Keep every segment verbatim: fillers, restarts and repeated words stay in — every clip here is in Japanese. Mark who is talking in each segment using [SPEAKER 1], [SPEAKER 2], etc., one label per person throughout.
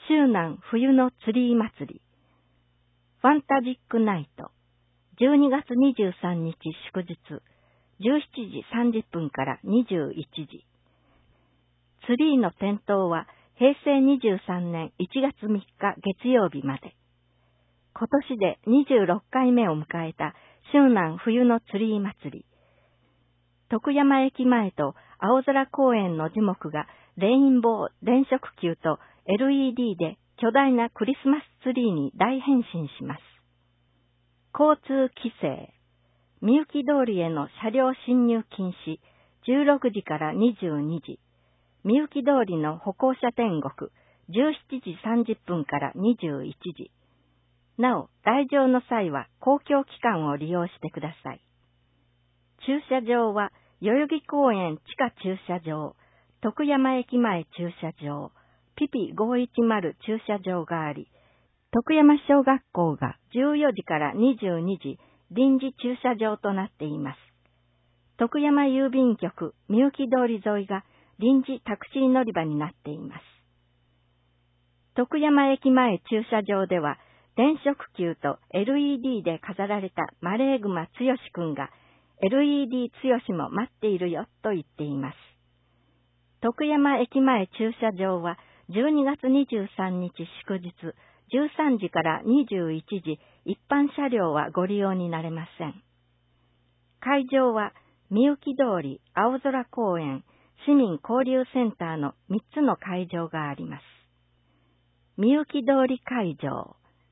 [SPEAKER 1] 周南冬のツリー祭り、ファンタジックナイト、じゅうにがつにじゅうさんにち祝日、じゅうしちじさんじゅっぷんからにじゅういちじ。ツリーの点灯はへいせいにじゅうさんねんいちがつみっか月曜日まで。今年でにじゅうろっかいめを迎えた周南冬のツリー祭り。徳山駅前と青空公園の樹木がレインボー電飾球と エルイーディー で巨大なクリスマスツリーに大変身します。交通規制。みゆき通りへの車両進入禁止、じゅうろくじからにじゅうにじ。みゆき通りの歩行者天国、じゅうしちじさんじゅっぷんからにじゅういちじ。なお、来場の際は公共機関を利用してください。駐車場は、代々木公園地下駐車場、徳山駅前駐車場、ピピごひゃくじゅう駐車場があり、徳山小学校がじゅうよじからにじゅうにじ臨時駐車場となっています。徳山郵便局みゆき通り沿いが臨時タクシー乗り場になっています。徳山駅前駐車場では、電飾球と エルイーディー で飾られたマレーグマ剛くんが、エルイーディー 剛も待っているよと言っています。徳山駅前駐車場はじゅうにがつにじゅうさんにち祝日じゅうさんじからにじゅういちじ一般車両はご利用になれません。会場はみゆき通り、青空公園、市民交流センターのみっつの会場があります。みゆき通り会場。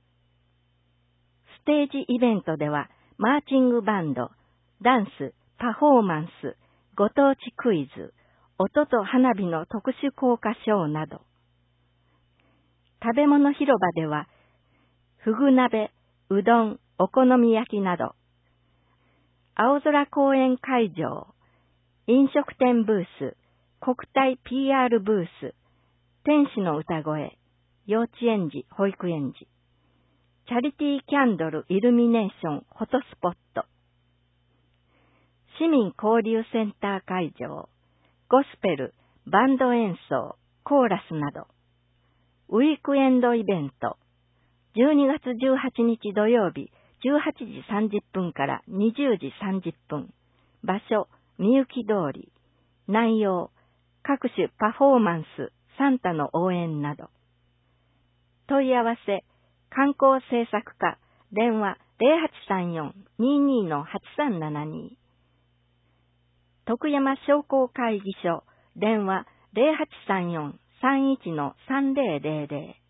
[SPEAKER 1] ステージイベントではマーチングバンド、ダンス、パフォーマンス、ご当地クイズ、音と花火の特殊効果ショーなど。食べ物広場では、ふぐ鍋、うどん、お好み焼きなど。青空公園会場、飲食店ブース、国体 ピーアール ブース、天使の歌声、幼稚園児、保育園児。チャリティーキャンドルイルミネーションフォトスポット。市民交流センター会場、ゴスペル、バンド演奏、コーラスなど。ウィークエンドイベント、じゅうにがつじゅうはちにち土曜日、じゅうはちじさんじゅっぷんからにじゅうじさんじゅっぷん。場所、みゆき通り。内容、各種パフォーマンス、サンタの応援など。問い合わせ、観光政策課、電話 ゼロはちさんよん にーにー はちさんななに。徳山商工会議所、電話 ゼロはちさんよん さんいち さんぜろぜろぜろ。